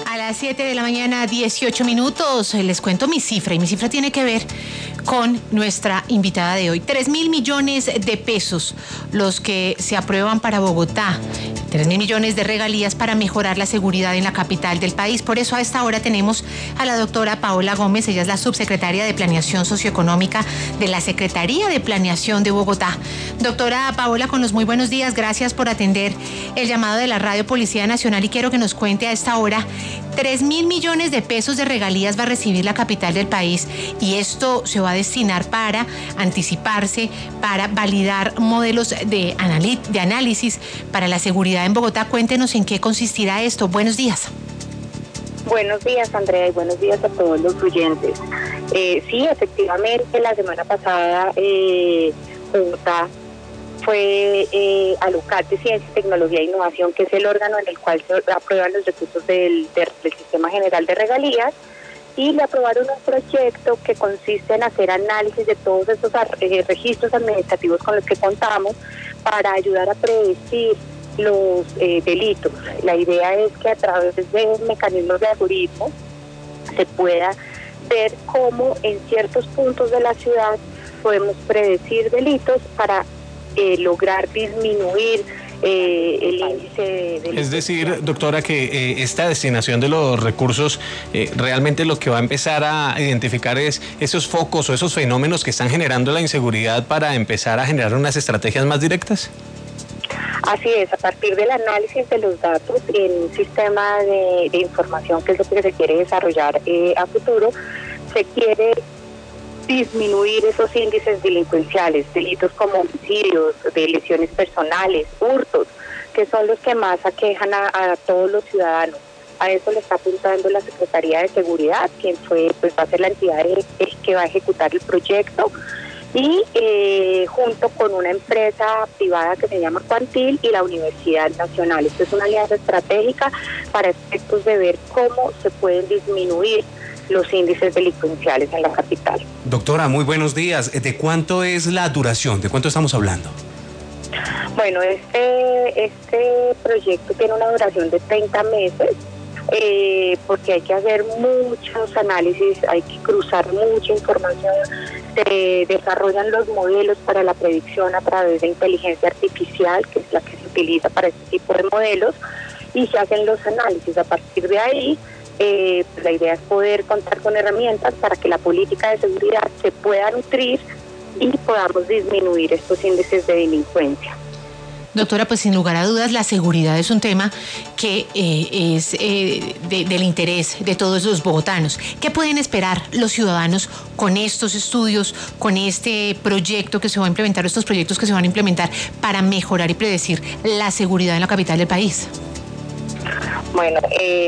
A las 7 de la mañana, 18 minutos, les cuento mi cifra, y mi cifra tiene que ver con nuestra invitada de hoy. 3.000 millones de pesos los que se aprueban para Bogotá. 3.000 millones de regalías para mejorar la seguridad en la capital del país. Por eso a esta hora tenemos a la doctora Paola Gómez. Ella es la subsecretaria de Planeación Socioeconómica de la Secretaría de Planeación de Bogotá. Doctora Paola, con los muy buenos días. Gracias por atender el llamado de la Radio Policía Nacional y quiero que nos cuente a esta hora 3.000 millones de pesos de regalías va a recibir la capital del país y esto se va a destinar para anticiparse, para validar modelos de análisis para la seguridad en Bogotá. Cuéntenos en qué consistirá esto. Buenos días. Buenos días, Andrea, y buenos días a todos los oyentes. Sí, efectivamente, la semana pasada Bogotá fue Alucate, Ciencia, Tecnología e Innovación, que es el órgano en el cual se aprueban los recursos del Sistema General de Regalías, y le aprobaron un proyecto que consiste en hacer análisis de todos estos registros administrativos con los que contamos para ayudar a predecir los delitos. La idea es que a través de mecanismos de algoritmo se pueda ver cómo en ciertos puntos de la ciudad podemos predecir delitos para lograr disminuir el índice de delitos. Es decir, doctora, que esta destinación de los recursos realmente lo que va a empezar a identificar es esos focos o esos fenómenos que están generando la inseguridad para empezar a generar unas estrategias más directas. Así es, a partir del análisis de los datos en un sistema de información, que es lo que se quiere desarrollar a futuro, se quiere disminuir esos índices delincuenciales, delitos como homicidios, de lesiones personales, hurtos, que son los que más aquejan a todos los ciudadanos. A eso le está apuntando la Secretaría de Seguridad, quien va a ser la entidad que va a ejecutar el proyecto, y junto con una empresa privada que se llama Quantil y la Universidad Nacional. Esto es una alianza estratégica para efectos de ver cómo se pueden disminuir los índices delincuenciales en la capital. Doctora, muy buenos días. ¿De cuánto es la duración? ¿De cuánto estamos hablando? Bueno, este proyecto tiene una duración de 30 meses, porque hay que hacer muchos análisis, hay que cruzar mucha información, se desarrollan los modelos para la predicción a través de inteligencia artificial, que es la que se utiliza para este tipo de modelos, y se hacen los análisis. A partir de ahí, la idea es poder contar con herramientas para que la política de seguridad se pueda nutrir y podamos disminuir estos índices de delincuencia. Doctora, pues sin lugar a dudas la seguridad es un tema que es del interés de todos los bogotanos. ¿Qué pueden esperar los ciudadanos con estos estudios, con este proyecto que se va a implementar, estos proyectos que se van a implementar para mejorar y predecir la seguridad en la capital del país? Bueno,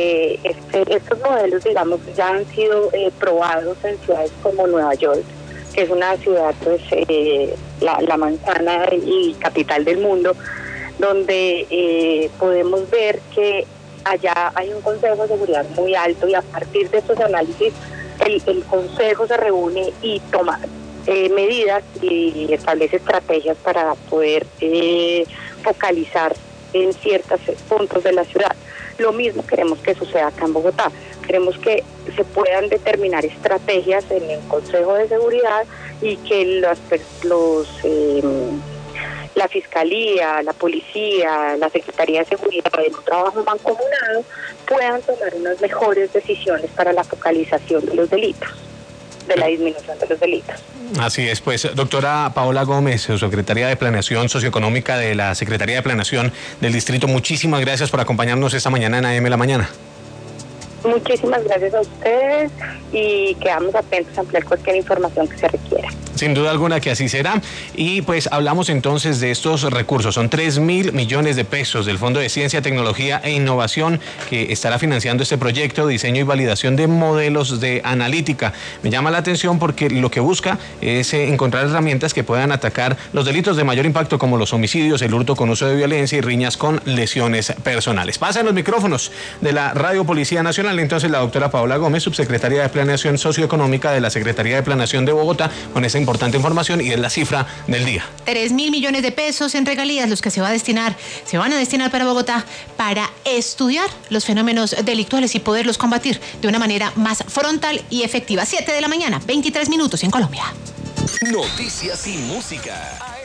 estos modelos, digamos, ya han sido probados en ciudades como Nueva York, que es una ciudad, pues, la manzana y capital del mundo, donde podemos ver que allá hay un Consejo de Seguridad muy alto y a partir de estos análisis el Consejo se reúne y toma medidas y establece estrategias para poder focalizar en ciertos puntos de la ciudad. Lo mismo queremos que suceda acá en Bogotá. Queremos que se puedan determinar estrategias en el Consejo de Seguridad y que la Fiscalía, la Policía, la Secretaría de Seguridad, en un trabajo mancomunado, puedan tomar unas mejores decisiones para la focalización de los delitos, de la disminución de los delitos. Así es, pues, doctora Paola Gómez, secretaria de Planeación Socioeconómica de la Secretaría de Planeación del Distrito, muchísimas gracias por acompañarnos esta mañana en AM La Mañana. Muchísimas gracias a ustedes y quedamos atentos a ampliar cualquier información que se requiera. Sin duda alguna que así será. Y pues hablamos entonces de estos recursos. Son 3.000 millones de pesos del Fondo de Ciencia, Tecnología e Innovación que estará financiando este proyecto de diseño y validación de modelos de analítica. Me llama la atención porque lo que busca es encontrar herramientas que puedan atacar los delitos de mayor impacto como los homicidios, el hurto con uso de violencia y riñas con lesiones personales. Pasan los micrófonos de la Radio Policía Nacional. Entonces la doctora Paola Gómez, subsecretaria de Planeación Socioeconómica de la Secretaría de Planeación de Bogotá, con esa importante información y es la cifra del día. 3.000 millones de pesos en regalías los que se van a destinar para Bogotá para estudiar los fenómenos delictuales y poderlos combatir de una manera más frontal y efectiva. 7 de la mañana, 23 minutos en Colombia. Noticias y música.